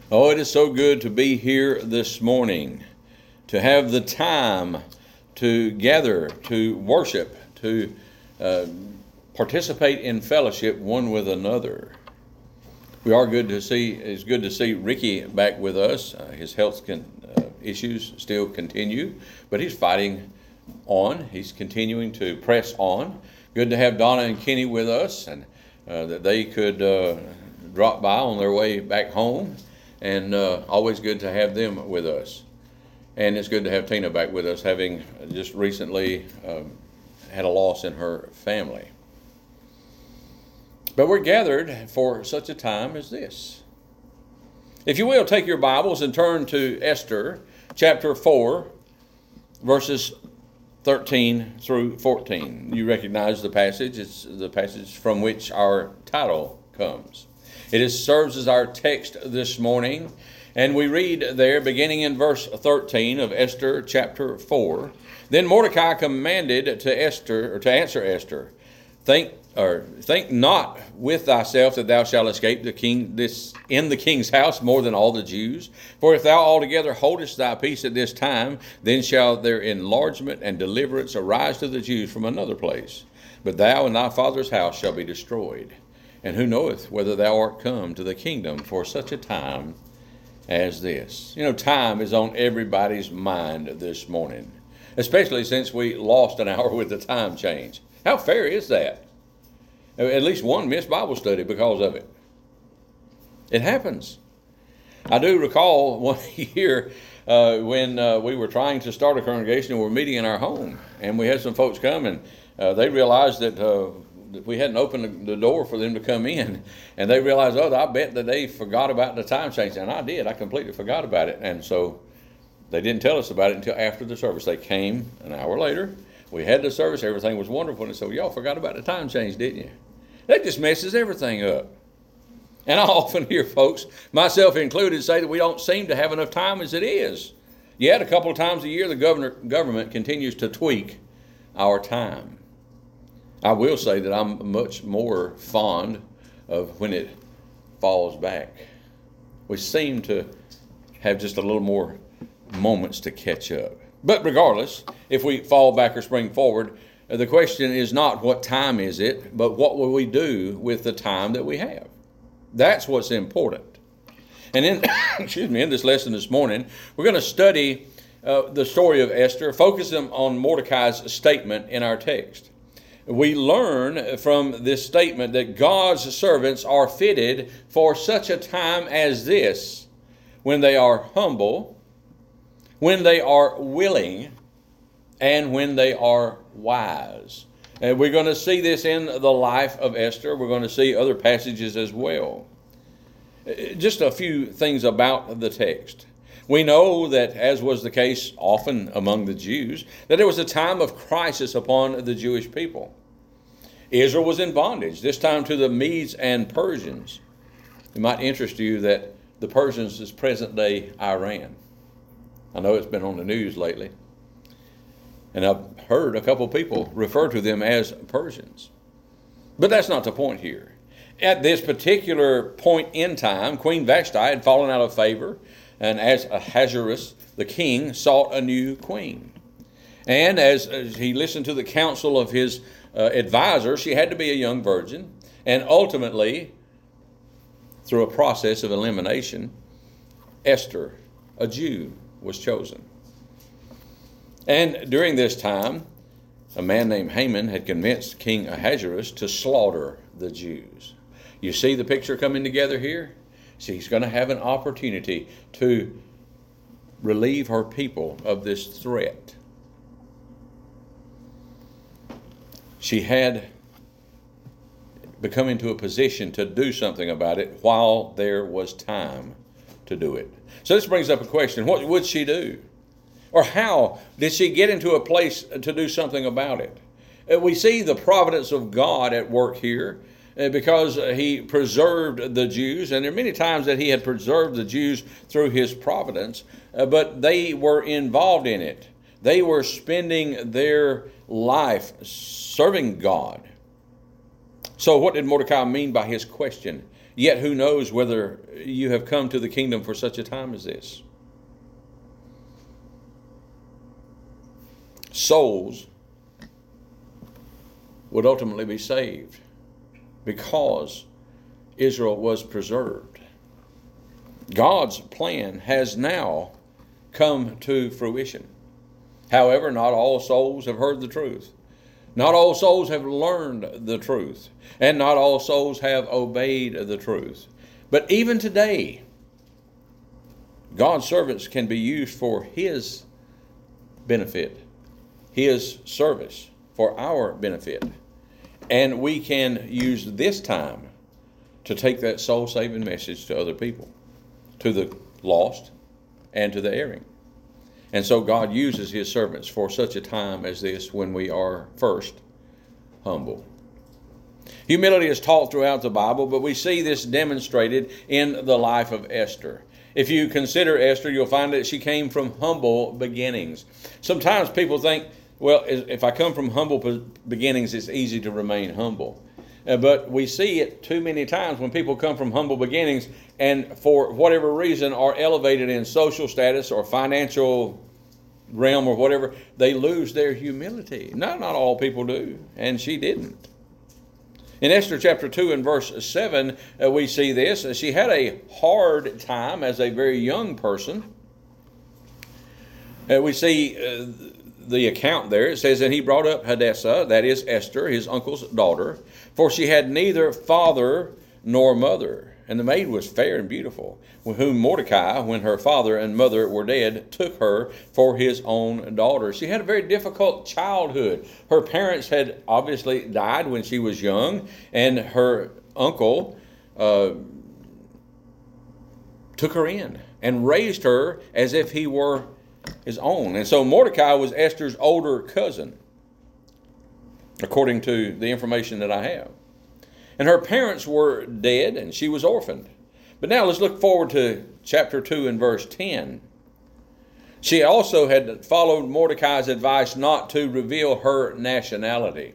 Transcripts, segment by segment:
Oh, it is so good to be here this morning, to have the time to gather, to worship, to participate in fellowship one with another. It's good to see Ricky back with us. His health issues still continue, but he's fighting on. He's continuing to press on. Good to have Donna and Kenny with us, and that they could drop by on their way back home. And always good to have them with us. And it's good to have Tina back with us, having just recently had a loss in her family. But we're gathered for such a time as this. If you will, take your Bibles and turn to Esther chapter 4, verses 13 through 14. You recognize the passage. It's the passage from which our title comes. It serves as our text this morning, and we read there, beginning in verse 13 of Esther chapter 4. Then Mordecai commanded to answer Esther, Think not with thyself that thou shalt escape in the king's house more than all the Jews. For if thou altogether holdest thy peace at this time, then shall their enlargement and deliverance arise to the Jews from another place. But thou and thy father's house shall be destroyed. And who knoweth whether thou art come to the kingdom for such a time as this? You know, time is on everybody's mind this morning, especially since we lost an hour with the time change. How fair is that? At least one missed Bible study because of it. It happens. I do recall one year when we were trying to start a congregation and we were meeting in our home, and we had some folks come, and they realized that we hadn't opened the door for them to come in, and they realized, I bet that they forgot about the time change. And I did. I completely forgot about it. And so they didn't tell us about it until after the service. They came an hour later. We had the service. Everything was wonderful. And so, y'all forgot about the time change, didn't you? That just messes everything up. And I often hear folks, myself included, say that we don't seem to have enough time as it is. Yet a couple of times a year, the government continues to tweak our time. I will say that I'm much more fond of when it falls back. We seem to have just a little more moments to catch up. But regardless, if we fall back or spring forward, the question is not what time is it, but what will we do with the time that we have? That's what's important. And in in this lesson this morning, we're going to study the story of Esther, focusing on Mordecai's statement in our text. We learn from this statement that God's servants are fitted for such a time as this, when they are humble, when they are willing, and when they are wise. And we're going to see this in the life of Esther. We're going to see other passages as well. Just a few things about the text. We know that, as was the case often among the Jews, that there was a time of crisis upon the Jewish people. Israel was in bondage, this time to the Medes and Persians. It might interest you that the Persians is present-day Iran. I know it's been on the news lately. And I've heard a couple of people refer to them as Persians. But that's not the point here. At this particular point in time, Queen Vashti had fallen out of favor, and as Ahasuerus, the king, sought a new queen. And as he listened to the counsel of his advisor, she had to be a young virgin, and ultimately, through a process of elimination, Esther, a Jew, was chosen. And during this time, a man named Haman had convinced King Ahasuerus to slaughter the Jews. You see the picture coming together here? See, he's going to have an opportunity to relieve her people of this threat. She had become into a position to do something about it while there was time to do it. So this brings up a question. What would she do? Or how did she get into a place to do something about it? We see the providence of God at work here because he preserved the Jews. And there are many times that he had preserved the Jews through his providence, but they were involved in it. They were spending their life serving God. So what did Mordecai mean by his question? Yet who knows whether you have come to the kingdom for such a time as this? Souls would ultimately be saved because Israel was preserved. God's plan has now come to fruition. However, not all souls have heard the truth. Not all souls have learned the truth. And not all souls have obeyed the truth. But even today, God's servants can be used for His benefit, His service, for our benefit. And we can use this time to take that soul-saving message to other people, to the lost and to the erring. And so God uses His servants for such a time as this when we are first humble. Humility is taught throughout the Bible, but we see this demonstrated in the life of Esther. If you consider Esther, you'll find that she came from humble beginnings. Sometimes people think, well, if I come from humble beginnings, it's easy to remain humble. But we see it too many times when people come from humble beginnings and for whatever reason are elevated in social status or financial realm or whatever, they lose their humility. Not all people do, and she didn't. In Esther chapter 2 and verse 7, we see this. She had a hard time as a very young person. We see the account there. It says, and he brought up Hadassah, that is Esther, his uncle's daughter, for she had neither father nor mother. And the maid was fair and beautiful, with whom Mordecai, when her father and mother were dead, took her for his own daughter. She had a very difficult childhood. Her parents had obviously died when she was young, and her uncle took her in and raised her as if he were his own. And so Mordecai was Esther's older cousin, according to the information that I have. And her parents were dead, and she was orphaned. But now let's look forward to chapter 2 and verse 10. She also had followed Mordecai's advice not to reveal her nationality.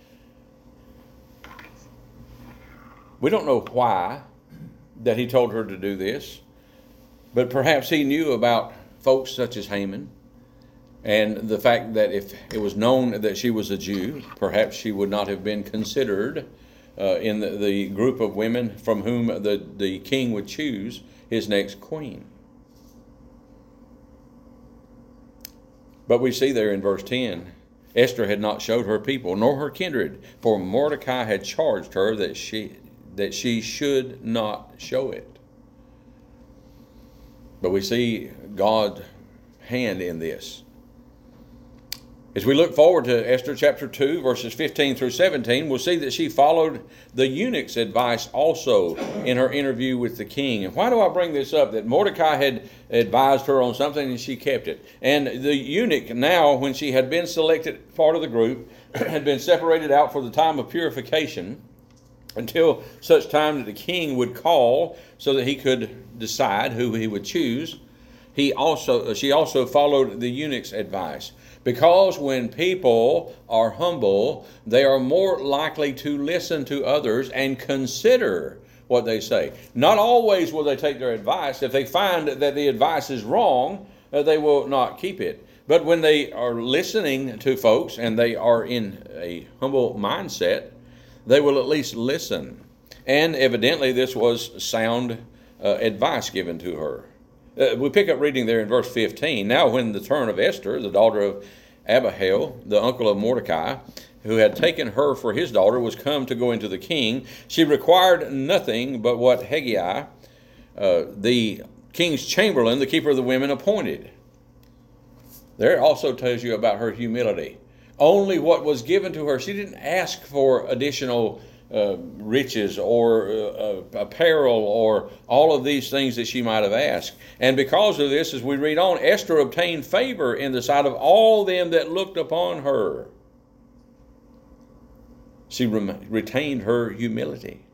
We don't know why that he told her to do this, but perhaps he knew about folks such as Haman, and the fact that if it was known that she was a Jew, perhaps she would not have been considered in the group of women from whom the king would choose his next queen. But we see there in verse 10, Esther had not showed her people nor her kindred, for Mordecai had charged her that she should not show it. But we see God's hand in this. As we look forward to Esther chapter 2, verses 15 through 17, we'll see that she followed the eunuch's advice also in her interview with the king. And why do I bring this up? That Mordecai had advised her on something and she kept it. And the eunuch now, when she had been selected part of the group, had been separated out for the time of purification until such time that the king would call so that he could decide who he would choose. She also followed the eunuch's advice. Because when people are humble, they are more likely to listen to others and consider what they say. Not always will they take their advice. If they find that the advice is wrong, they will not keep it. But when they are listening to folks and they are in a humble mindset, they will at least listen. And evidently this was sound advice given to her. We pick up reading there in verse 15. Now when the turn of Esther, the daughter of Abihail, the uncle of Mordecai, who had taken her for his daughter, was come to go into the king, she required nothing but what Hegai, the king's chamberlain, the keeper of the women, appointed. There also tells you about her humility. Only what was given to her. She didn't ask for additional riches or apparel or all of these things that she might have asked. And because of this, as we read on, Esther obtained favor in the sight of all them that looked upon her. She retained her humility.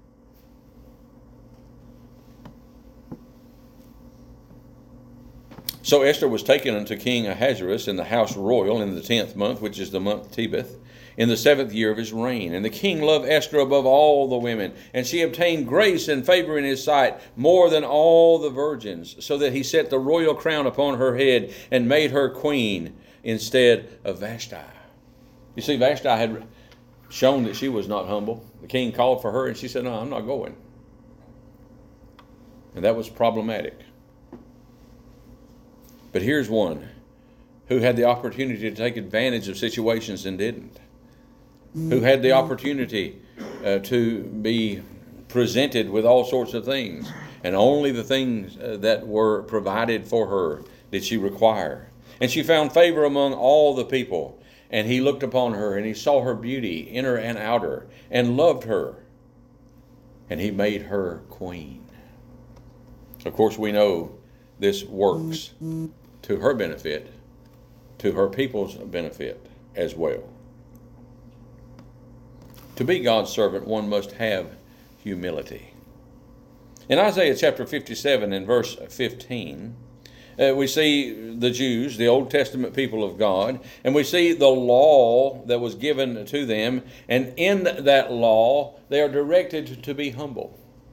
So Esther was taken unto King Ahasuerus in the house royal in the 10th month, which is the month Tebeth, in the 7th year of his reign. And the king loved Esther above all the women, and she obtained grace and favor in his sight more than all the virgins, so that he set the royal crown upon her head and made her queen instead of Vashti. You see, Vashti had shown that she was not humble. The king called for her, and she said, "No, I'm not going." And that was problematic. But here's one who had the opportunity to take advantage of situations and didn't. Who had the opportunity to be presented with all sorts of things. And only the things that were provided for her did she require. And she found favor among all the people. And he looked upon her, and he saw her beauty, inner and outer, and loved her. And he made her queen. Of course, we know this works to her benefit, to her people's benefit as well. To be God's servant, one must have humility. In Isaiah chapter 57 and verse 15, we see the Jews, the Old Testament people of God, and we see the law that was given to them, and in that law, they are directed to be humble.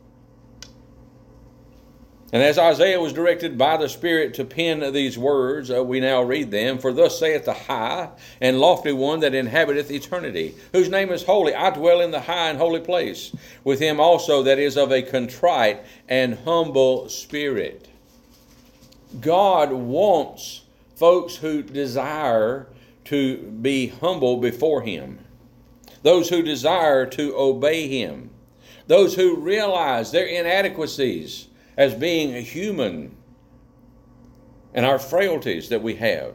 And as Isaiah was directed by the Spirit to pen these words, we now read them. For thus saith the high and lofty one that inhabiteth eternity, whose name is holy. I dwell in the high and holy place, with him also that is of a contrite and humble spirit. God wants folks who desire to be humble before him, those who desire to obey him, those who realize their inadequacies as being a human and our frailties that we have.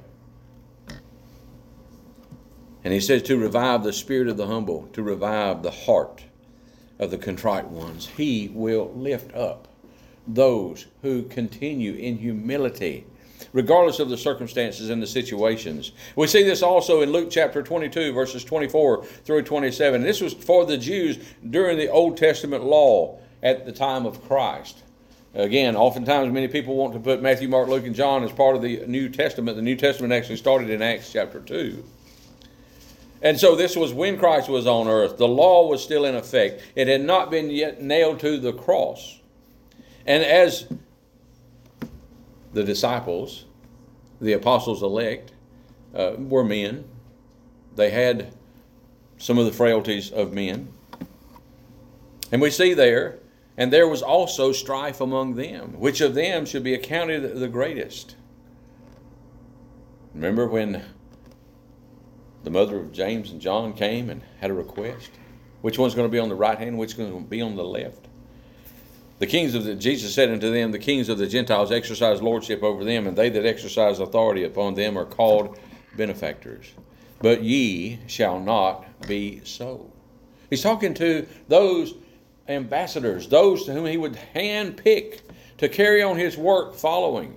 And he says to revive the spirit of the humble, to revive the heart of the contrite ones. He will lift up those who continue in humility, regardless of the circumstances and the situations. We see this also in Luke chapter 22, verses 24 through 27. This was for the Jews during the Old Testament law at the time of Christ. Again, oftentimes many people want to put Matthew, Mark, Luke, and John as part of the New Testament. The New Testament actually started in Acts chapter 2. And so this was when Christ was on earth. The law was still in effect. It had not been yet nailed to the cross. And as the disciples, the apostles elect, were men, they had some of the frailties of men. And we see there, and there was also strife among them. Which of them should be accounted the greatest? Remember when the mother of James and John came and had a request? Which one's going to be on the right hand? Which one's going to be on the left? Jesus said unto them, the kings of the Gentiles exercise lordship over them, and they that exercise authority upon them are called benefactors. But ye shall not be so. He's talking to those ambassadors, those to whom he would handpick to carry on his work following.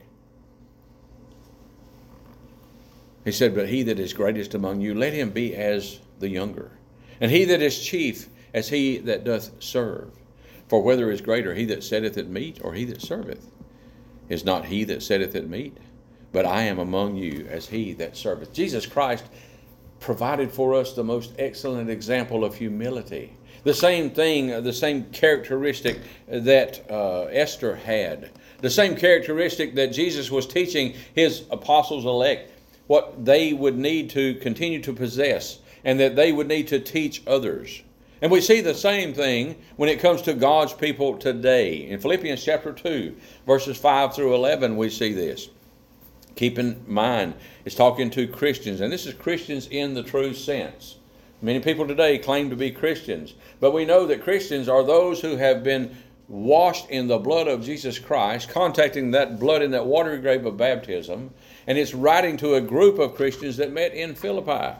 He said, but he that is greatest among you, let him be as the younger. And he that is chief, as he that doth serve. For whether is greater, he that sitteth at meat, or he that serveth? Is not he that sitteth at meat? But I am among you as he that serveth. Jesus Christ provided for us the most excellent example of humility. The same thing, the same characteristic that Esther had. The same characteristic that Jesus was teaching his apostles elect, what they would need to continue to possess, and that they would need to teach others. And we see the same thing when it comes to God's people today. In Philippians chapter 2, verses 5 through 11, we see this. Keep in mind, it's talking to Christians, and this is Christians in the true sense. Many people today claim to be Christians, but we know that Christians are those who have been washed in the blood of Jesus Christ, contacting that blood in that watery grave of baptism, and it's writing to a group of Christians that met in Philippi.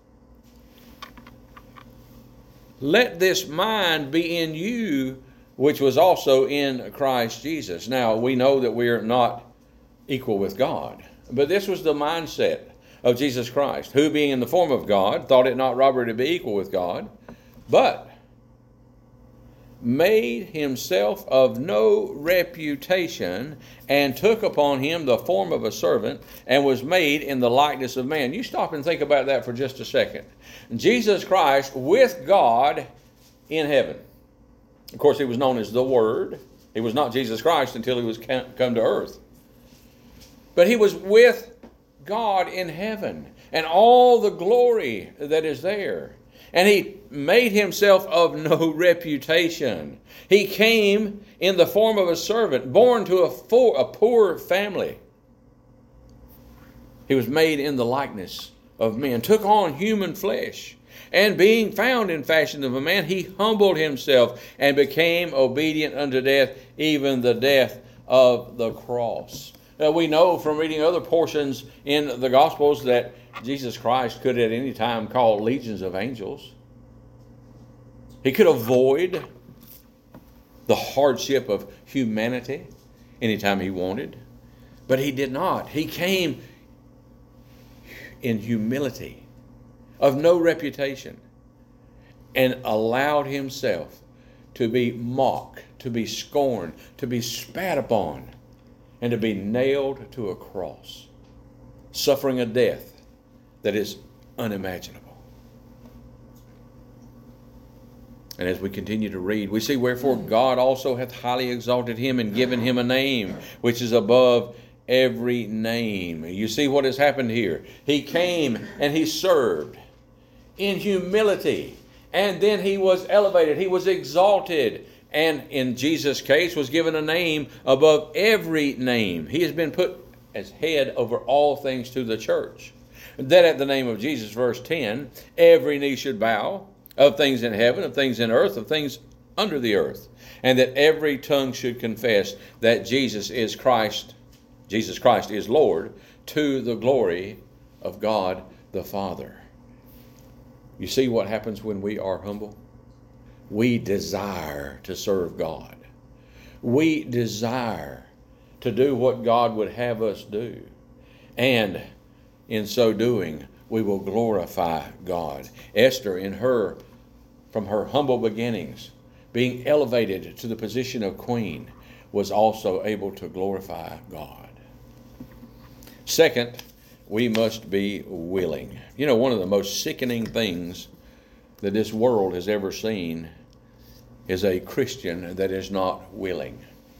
Let this mind be in you, which was also in Christ Jesus. Now, we know that we are not equal with God, but this was the mindset of Jesus Christ, who being in the form of God, thought it not robbery to be equal with God, but made himself of no reputation, and took upon him the form of a servant, and was made in the likeness of man. You stop and think about that for just a second. Jesus Christ with God in heaven. Of course, he was known as the Word. He was not Jesus Christ until he was come to earth. But he was with God in heaven, and all the glory that is there. And he made himself of no reputation. He came in the form of a servant, born to a poor family. He was made in the likeness of men, took on human flesh. And being found in fashion of a man, he humbled himself and became obedient unto death, even the death of the cross. We know from reading other portions in the Gospels that Jesus Christ could at any time call legions of angels. He could avoid the hardship of humanity anytime he wanted. But he did not. He came in humility, of no reputation, and allowed himself to be mocked, to be scorned, to be spat upon, and to be nailed to a cross, suffering a death that is unimaginable. And as we continue to read, we see, wherefore God also hath highly exalted him and given him a name which is above every name. You see what has happened here. He came and he served in humility, and then he was elevated, he was exalted, and in Jesus' case was given a name above every name. He has been put as head over all things to the church, that at the name of Jesus, verse 10, every knee should bow, of things in heaven, of things in earth, of things under the earth, and that every tongue should confess that Jesus Christ is Lord, to the glory of God the Father. You see what happens when we are humble? We desire to serve God. We desire to do what God would have us do. And in so doing, we will glorify God. Esther, from her humble beginnings, being elevated to the position of queen, was also able to glorify God. Second, we must be willing. You know, one of the most sickening things that this world has ever seen is a Christian that is not willing.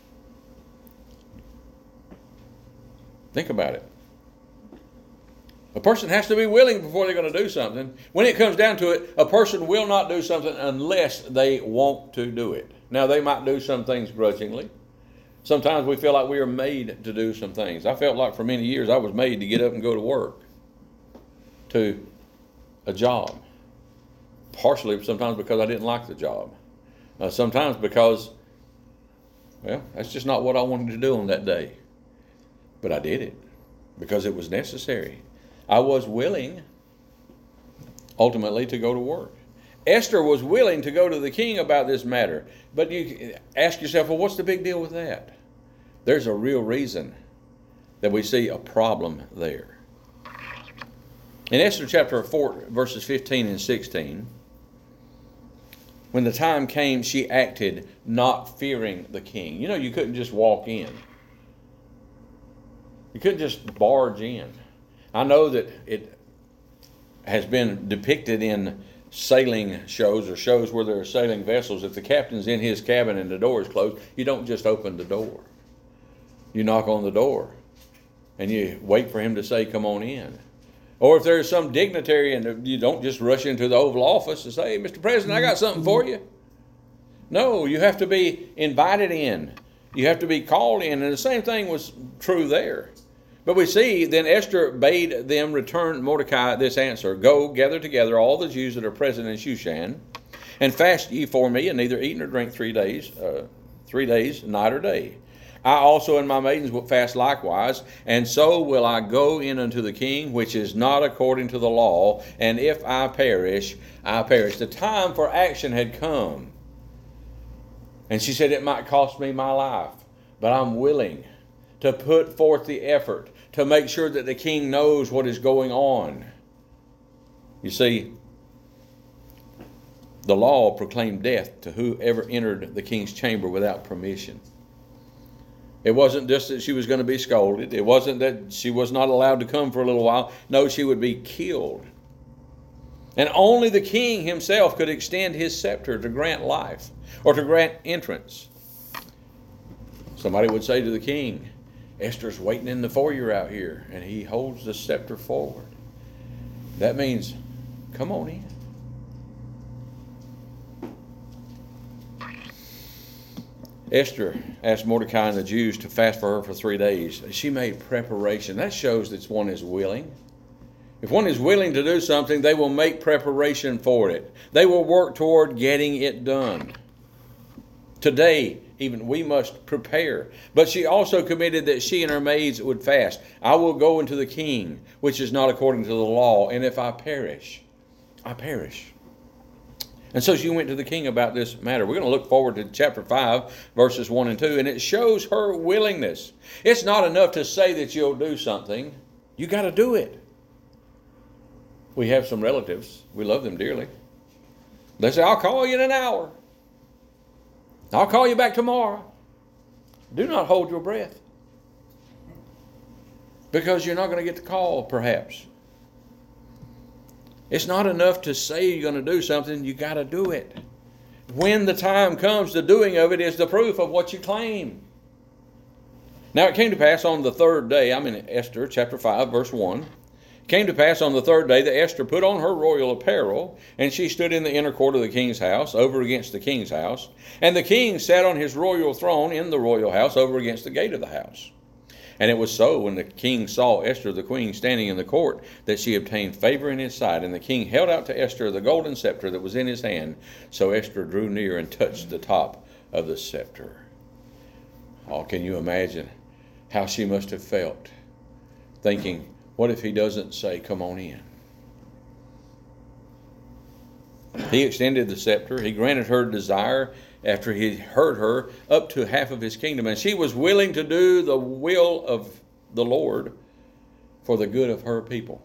Think about it. A person has to be willing before they're going to do something. When it comes down to it, a person will not do something unless they want to do it. Now, they might do some things grudgingly. Sometimes we feel like we are made to do some things. I felt like for many years I was made to get up and go to work, to a job. Partially sometimes because I didn't like the job. Sometimes because, well, that's just not what I wanted to do on that day. But I did it because it was necessary. I was willing, ultimately, to go to work. Esther was willing to go to the king about this matter. But you ask yourself, well, what's the big deal with that? There's a real reason that we see a problem there. In Esther chapter 4, verses 15 and 16, when the time came, she acted not fearing the king. You know, you couldn't just walk in. You couldn't just barge in. I know that it has been depicted in sailing shows or shows where there are sailing vessels. If the captain's in his cabin and the door is closed, you don't just open the door. You knock on the door and you wait for him to say, come on in. Or if there's some dignitary and you don't just rush into the Oval Office and say, hey, Mr. President, I got something for you. No, you have to be invited in. You have to be called in. And the same thing was true there. But we see, then Esther bade them return Mordecai this answer, go, gather together all the Jews that are present in Shushan, and fast ye for me, and neither eat nor drink 3 days, night or day. I also and my maidens will fast likewise, and so will I go in unto the king, which is not according to the law, and if I perish, I perish. The time for action had come. And she said, it might cost me my life, but I'm willing to put forth the effort to make sure that the king knows what is going on. You see, The law proclaimed death to whoever entered the king's chamber without permission. It wasn't just that she was going to be scolded. It wasn't that she was not allowed to come for a little while. No, she would be killed. And only the king himself could extend his scepter to grant life or to grant entrance. Somebody would say to the king, Esther's waiting in the foyer out here, and he holds the scepter forward. That means, come on in. Esther asked Mordecai and the Jews to fast for her for 3 days. She made preparation. That shows that one is willing. If one is willing to do something, they will make preparation for it. They will work toward getting it done. Today, even we must prepare. But she also committed that she and her maids would fast. I will go into the king, which is not according to the law, and if I perish, I perish. And so she went to the king about this matter. We're going to look forward to chapter 5, verses 1 and 2, and it shows her willingness. It's not enough to say that you'll do something. You got to do it. We have some relatives. We love them dearly. They say, I'll call you in an hour. I'll call you back tomorrow. Do not hold your breath. Because you're not going to get the call, perhaps. It's not enough to say you're going to do something. You got to do it. When the time comes, the doing of it is the proof of what you claim. Now it came to pass on the third day, I'm in Esther chapter 5, verse 1. It came to pass on the third day that Esther put on her royal apparel, and she stood in the inner court of the king's house, over against the king's house. And the king sat on his royal throne in the royal house, over against the gate of the house. And it was so, when the king saw Esther the queen standing in the court, that she obtained favor in his sight. And the king held out to Esther the golden scepter that was in his hand. So Esther drew near and touched the top of the scepter. Oh, can you imagine how she must have felt, thinking, what if he doesn't say, come on in? He extended the scepter. He granted her desire after he heard her up to half of his kingdom. And she was willing to do the will of the Lord for the good of her people.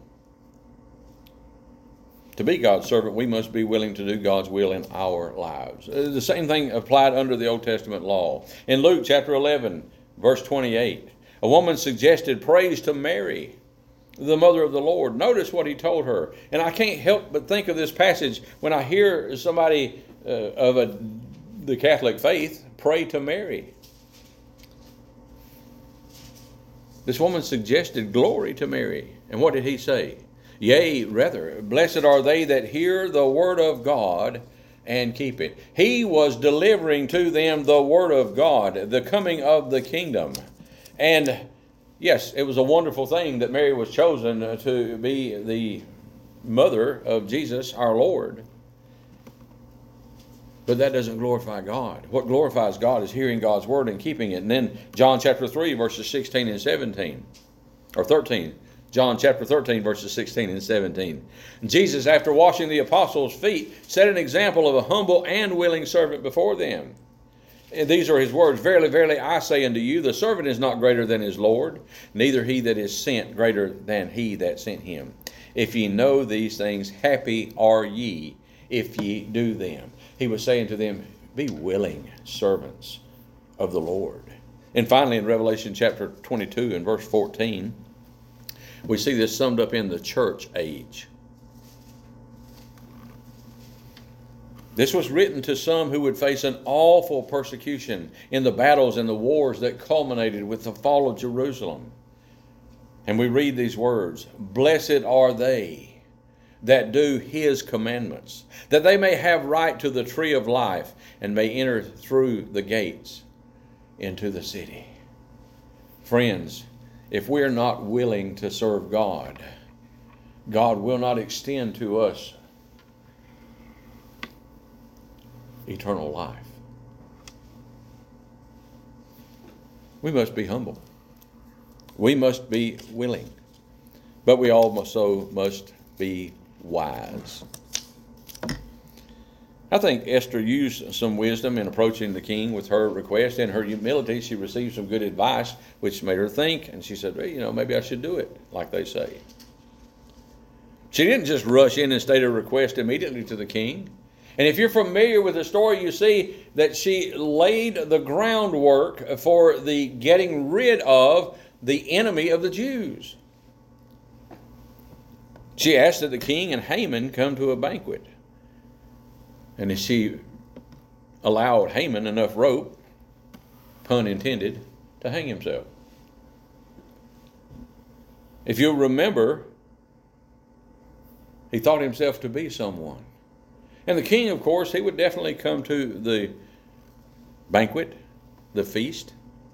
To be God's servant, we must be willing to do God's will in our lives. The same thing applied under the Old Testament law. In Luke chapter 11, verse 28, a woman suggested praise to Mary, the mother of the Lord. Notice what he told her. And I can't help but think of this passage when I hear somebody of the Catholic faith pray to Mary. This woman suggested glory to Mary. And what did he say? Yea, rather, blessed are they that hear the word of God and keep it. He was delivering to them the word of God, the coming of the kingdom. And yes, it was a wonderful thing that Mary was chosen to be the mother of Jesus, our Lord. But that doesn't glorify God. What glorifies God is hearing God's word and keeping it. And then John chapter 3, verses 16 and 17. Or 13. John chapter 13, verses 16 and 17. Jesus, after washing the apostles' feet, set an example of a humble and willing servant before them. And these are his words. Verily, verily, I say unto you, the servant is not greater than his Lord, neither he that is sent greater than he that sent him. If ye know these things, happy are ye if ye do them. He was saying to them, be willing servants of the Lord. And finally, in Revelation chapter 22 and verse 14, we see this summed up in the church age. This was written to some who would face an awful persecution in the battles and the wars that culminated with the fall of Jerusalem. And we read these words, blessed are they that do his commandments, that they may have right to the tree of life and may enter through the gates into the city. Friends, if we're not willing to serve God, God will not extend to us eternal life. We must be humble. We must be willing. But we also must be wise. I think Esther used some wisdom in approaching the king with her request. In her humility, she received some good advice, which made her think. And she said, well, maybe I should do it, like they say. She didn't just rush in and state her request immediately to the king. And if you're familiar with the story, you see that she laid the groundwork for the getting rid of the enemy of the Jews. She asked that the king and Haman come to a banquet. And she allowed Haman enough rope, pun intended, to hang himself. If you'll remember, he thought himself to be someone. And the king, of course, he would definitely come to the banquet, the feast.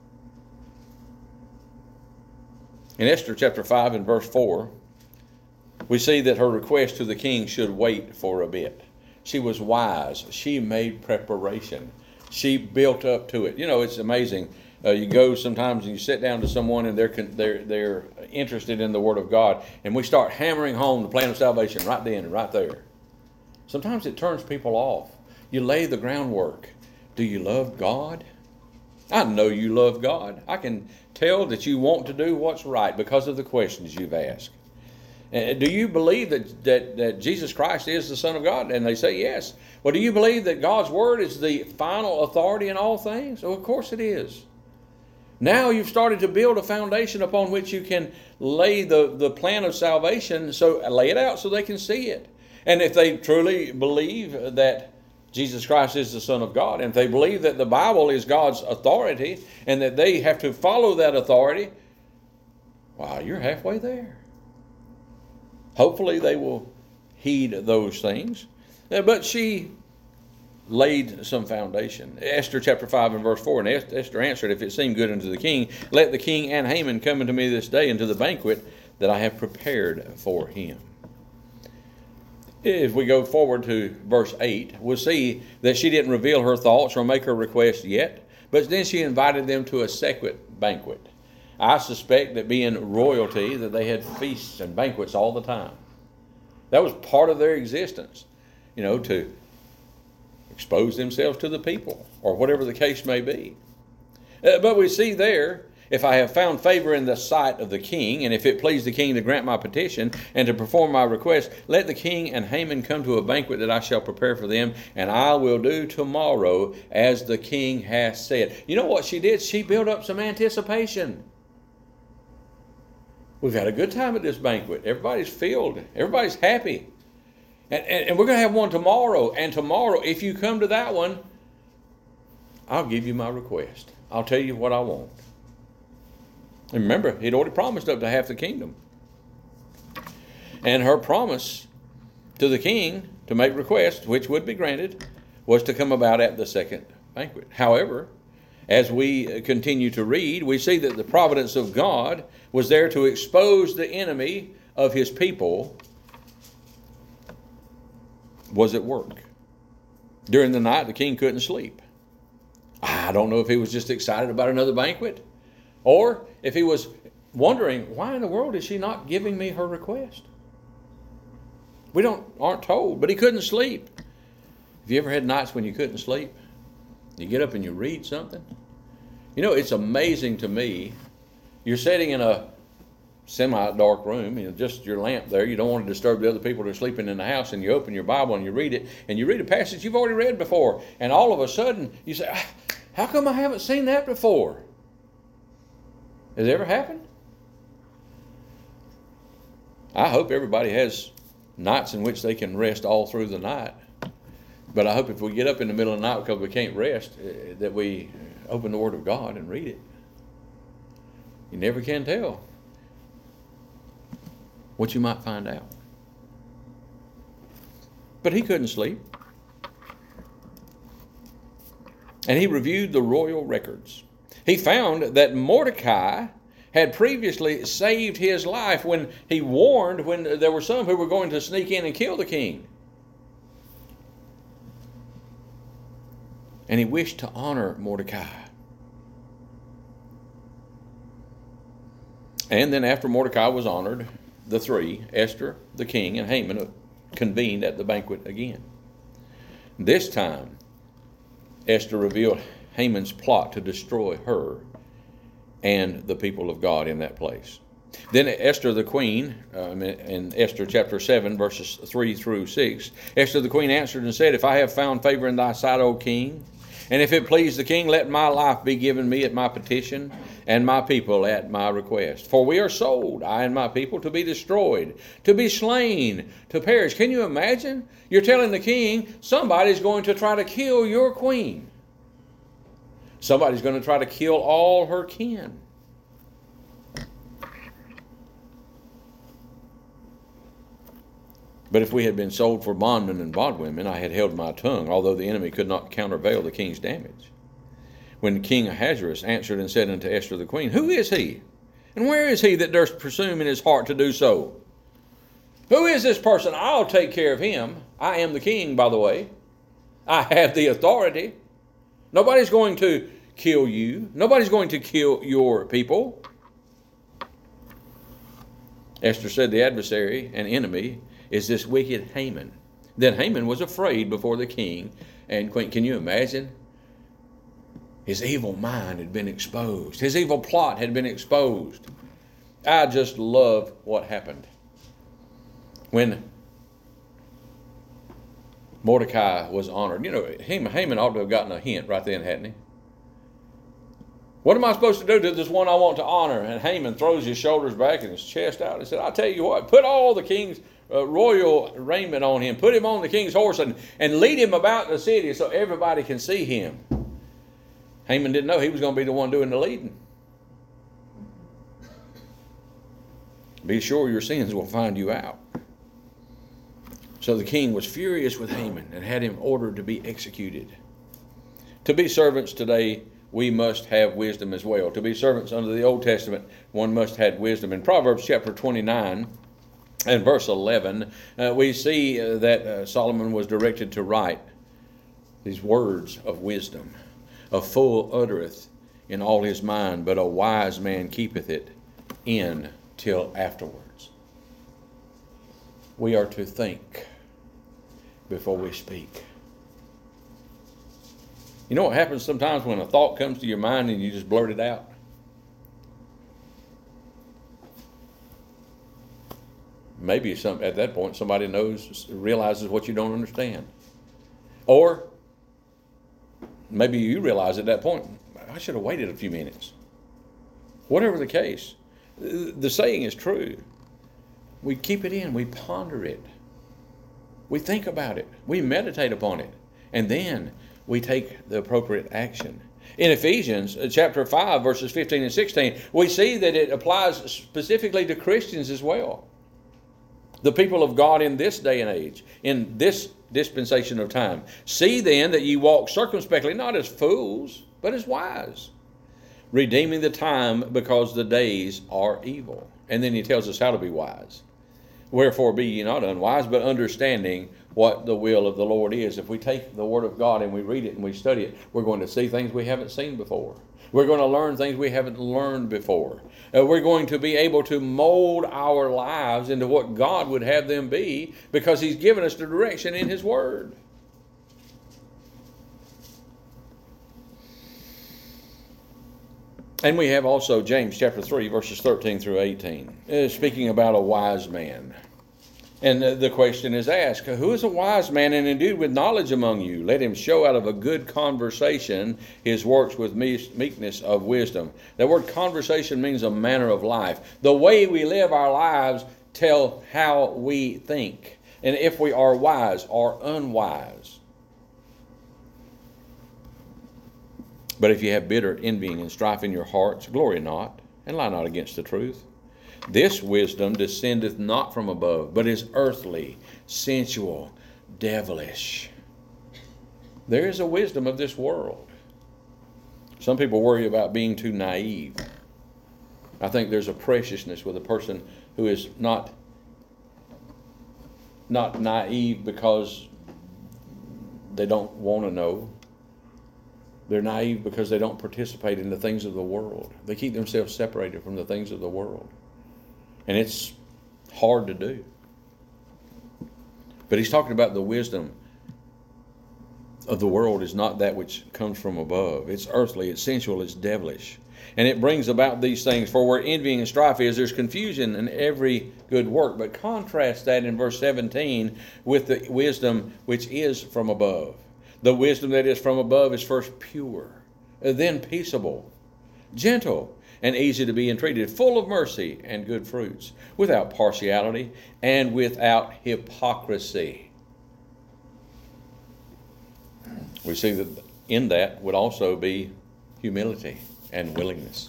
In Esther chapter 5 and verse 4, we see that her request to the king should wait for a bit. She was wise. She made preparation. She built up to it. You know, it's amazing. You go sometimes and you sit down to someone and they're interested in the Word of God, and we start hammering home the plan of salvation right then and right there. Sometimes it turns people off. You lay the groundwork. Do you love God? I know you love God. I can tell that you want to do what's right because of the questions you've asked. Do you believe that Jesus Christ is the Son of God? And they say yes. Well, do you believe that God's Word is the final authority in all things? Oh, of course it is. Now you've started to build a foundation upon which you can lay the plan of salvation, so lay it out so they can see it. And if they truly believe that Jesus Christ is the Son of God, and if they believe that the Bible is God's authority and that they have to follow that authority, wow, you're halfway there. Hopefully they will heed those things. But she laid some foundation. Esther chapter 5 and verse 4, and Esther answered, if it seemed good unto the king, let the king and Haman come unto me this day into the banquet that I have prepared for him. If we go forward to verse 8, we'll see that she didn't reveal her thoughts or make her request yet, but then she invited them to a second banquet. I suspect that being royalty, that they had feasts and banquets all the time. That was part of their existence, to expose themselves to the people, or whatever the case may be. But we see there, if I have found favor in the sight of the king, and if it please the king to grant my petition and to perform my request, let the king and Haman come to a banquet that I shall prepare for them, and I will do tomorrow as the king has said. You know what she did? She built up some anticipation. We've had a good time at this banquet. Everybody's filled. Everybody's happy. And we're going to have one tomorrow. And tomorrow, if you come to that one, I'll give you my request. I'll tell you what I want. And remember, he'd already promised up to half the kingdom. And her promise to the king to make requests, which would be granted, was to come about at the second banquet. However, as we continue to read, we see that the providence of God was there to expose the enemy of his people was at work. During the night, the king couldn't sleep. I don't know if he was just excited about another banquet, or if he was wondering, why in the world is she not giving me her request? We aren't told, but he couldn't sleep. Have you ever had nights when you couldn't sleep? You get up and you read something. It's amazing to me. You're sitting in a semi-dark room, just your lamp there. You don't want to disturb the other people that are sleeping in the house, and you open your Bible and you read it, and you read a passage you've already read before, and all of a sudden you say, how come I haven't seen that before? Has it ever happened? I hope everybody has nights in which they can rest all through the night. But I hope if we get up in the middle of the night because we can't rest, that we open the Word of God and read it. You never can tell what you might find out. But he couldn't sleep. And he reviewed the royal records. He found that Mordecai had previously saved his life when he warned when there were some who were going to sneak in and kill the king. And he wished to honor Mordecai. And then after Mordecai was honored, the three, Esther, the king, and Haman, convened at the banquet again. This time, Esther revealed Haman's plot to destroy her and the people of God in that place. Then Esther the queen, in Esther chapter 7, verses 3 through 6, Esther the queen answered and said, If I have found favor in thy sight, O king, and if it please the king, let my life be given me at my petition, and my people at my request. For we are sold, I and my people, to be destroyed, to be slain, to perish. Can you imagine? You're telling the king, somebody's going to try to kill your queen. Somebody's going to try to kill all her kin. But if we had been sold for bondmen and bondwomen, I had held my tongue, although the enemy could not countervail the king's damage. When King Ahasuerus answered and said unto Esther the queen, Who is he? And where is he that durst presume in his heart to do so? Who is this person? I'll take care of him. I am the king, by the way. I have the authority. Nobody's going to kill you. Nobody's going to kill your people. Esther said, The adversary and enemy is this wicked Haman. Then Haman was afraid before the king and queen. Can you imagine? His evil mind had been exposed. His evil plot had been exposed. I just love what happened. When Mordecai was honored. You know, Haman ought to have gotten a hint right then, hadn't he? What am I supposed to do to this one I want to honor? And Haman throws his shoulders back and his chest out and said, I'll tell you what, put all the king's royal raiment on him. Put him on the king's horse and lead him about the city so everybody can see him. Haman didn't know he was going to be the one doing the leading. Be sure your sins will find you out. So the king was furious with Haman and had him ordered to be executed. To be servants today, we must have wisdom as well. To be servants under the Old Testament, one must have wisdom. In Proverbs chapter 29 and verse 11, we see that Solomon was directed to write these words of wisdom. A fool uttereth in all his mind, but a wise man keepeth it in till afterwards. We are to think before we speak. You know what happens sometimes when a thought comes to your mind and you just blurt it out? Maybe at that point somebody realizes what you don't understand. Or maybe you realize at that point, I should have waited a few minutes. Whatever the case, the saying is true. We keep it in, we ponder it. We think about it, we meditate upon it, and then we take the appropriate action. In Ephesians chapter 5, verses 15 and 16, we see that it applies specifically to Christians as well. The people of God in this day and age, in this dispensation of time. See then that ye walk circumspectly, not as fools, but as wise, redeeming the time because the days are evil. And then he tells us how to be wise. Wherefore be ye not unwise, but understanding what the will of the Lord is. If we take the Word of God and we read it and we study it, we're going to see things we haven't seen before. We're going to learn things we haven't learned before. We're going to be able to mold our lives into what God would have them be because He's given us the direction in His Word. And we have also James chapter 3, verses 13 through 18, speaking about a wise man. And the question is asked, who is a wise man and endued with knowledge among you? Let him show out of a good conversation his works with meekness of wisdom. That word conversation means a manner of life. The way we live our lives tell how we think, and if we are wise or unwise. But if you have bitter envying and strife in your hearts, glory not, and lie not against the truth. This wisdom descendeth not from above, but is earthly, sensual, devilish. There is a wisdom of this world. Some people worry about being too naive. I think there's a preciousness with a person who is not naive because they don't want to know. They're naive because they don't participate in the things of the world. They keep themselves separated from the things of the world. And it's hard to do. But he's talking about the wisdom of the world is not that which comes from above. It's earthly, it's sensual, it's devilish. And it brings about these things. For where envying and strife is, there's confusion in every good work. But contrast that in verse 17 with the wisdom which is from above. The wisdom that is from above is first pure, then peaceable, gentle, and easy to be entreated, full of mercy and good fruits, without partiality and without hypocrisy. We see that in that would also be humility and willingness.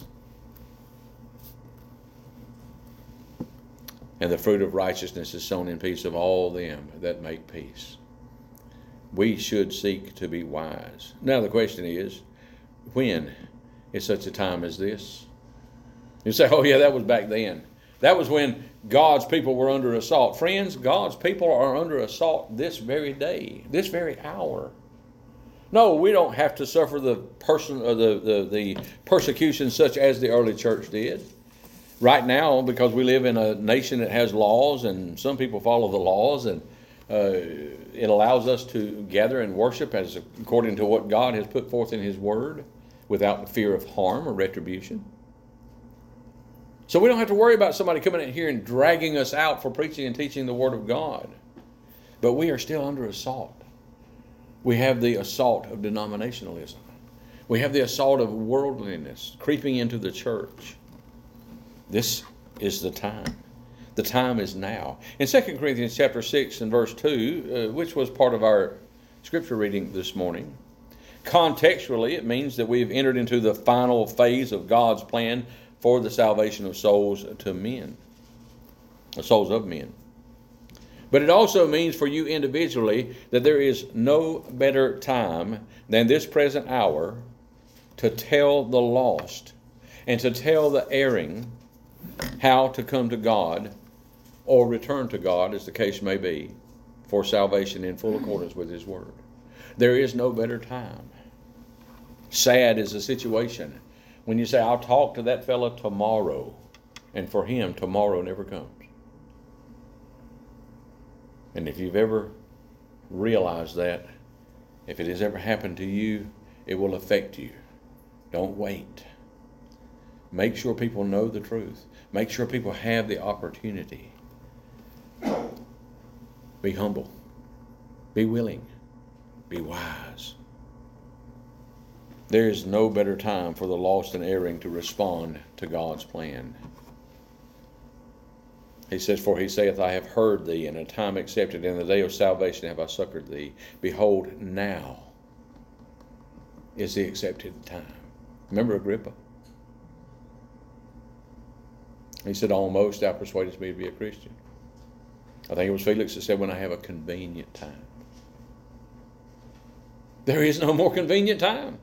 And the fruit of righteousness is sown in peace of all them that make peace. We should seek to be wise. Now the question is, when is such a time as this? You say, oh yeah, that was back then. That was when God's people were under assault. Friends, God's people are under assault this very day, this very hour. No, we don't have to suffer the persecution such as the early church did. Right now, because we live in a nation that has laws, and some people follow the laws, and it allows us to gather and worship as according to what God has put forth in His Word, without fear of harm or retribution. So we don't have to worry about somebody coming in here and dragging us out for preaching and teaching the Word of God. But we are still under assault. We have the assault of denominationalism. We have the assault of worldliness creeping into the church. This is the time. The time is now. In 2 Corinthians chapter 6 and verse 2, which was part of our scripture reading this morning, contextually it means that we've entered into the final phase of God's plan for the salvation of souls to men, the souls of men. But it also means for you individually that there is no better time than this present hour to tell the lost and to tell the erring how to come to God or return to God, as the case may be, for salvation in full accordance with His Word. There is no better time. Sad is the situation when you say, I'll talk to that fellow tomorrow, and for him, tomorrow never comes. And if you've ever realized that, if it has ever happened to you, it will affect you. Don't wait. Make sure people know the truth. Make sure people have the opportunity. Be humble. Be willing. Be wise. There is no better time for the lost and erring to respond to God's plan. He says, for He saith, I have heard thee, in a time accepted, in the day of salvation have I succored thee. Behold, now is the accepted time. Remember Agrippa? He said, almost thou persuadest me to be a Christian. I think it was Felix that said, when I have a convenient time. There is no more convenient time.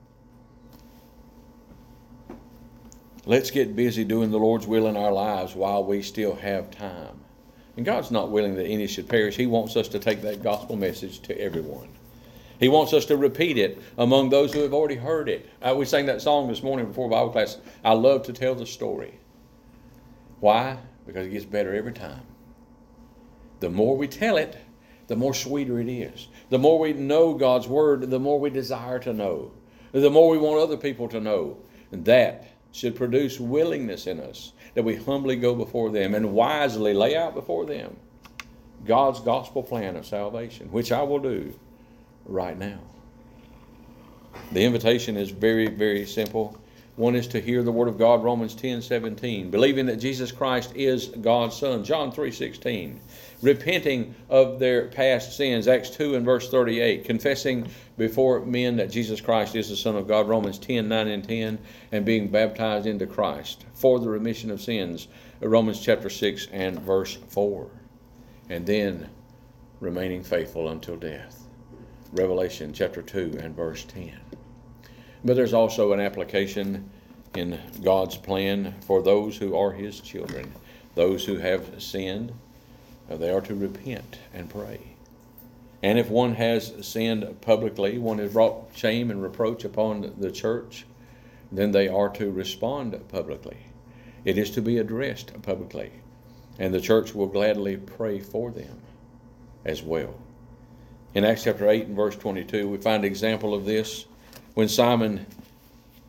Let's get busy doing the Lord's will in our lives while we still have time. And God's not willing that any should perish. He wants us to take that gospel message to everyone. He wants us to repeat it among those who have already heard it. We sang that song this morning before Bible class. I love to tell the story. Why? Because it gets better every time. The more we tell it, the more sweeter it is. The more we know God's Word, the more we desire to know. The more we want other people to know. And that should produce willingness in us, that we humbly go before them and wisely lay out before them God's gospel plan of salvation, which I will do right now. The invitation is very, very simple. One is to hear the Word of God, Romans 10:17, believing that Jesus Christ is God's Son, John 3:16, repenting of their past sins, Acts 2 and verse 38, confessing before men that Jesus Christ is the Son of God, Romans 10:9 and 10, and being baptized into Christ for the remission of sins, Romans chapter 6 and verse 4, and then remaining faithful until death, Revelation chapter 2 and verse 10. But there's also an application in God's plan for those who are His children. Those who have sinned, they are to repent and pray. And if one has sinned publicly, one has brought shame and reproach upon the church, then they are to respond publicly. It is to be addressed publicly. And the church will gladly pray for them as well. In Acts chapter 8 and verse 22, we find an example of this when Simon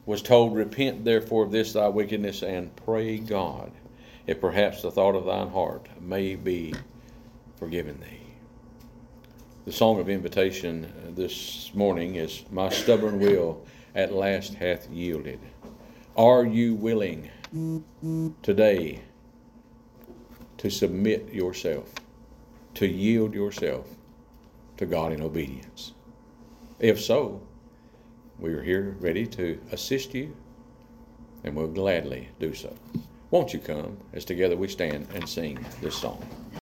was told, Repent therefore of this thy wickedness, and pray God, if perhaps the thought of thine heart may be forgiven thee. The song of invitation this morning is, My stubborn will at last hath yielded. Are you willing today to submit yourself, to yield yourself to God in obedience? If so, we are here ready to assist you, and we'll gladly do so. Won't you come as together we stand and sing this song?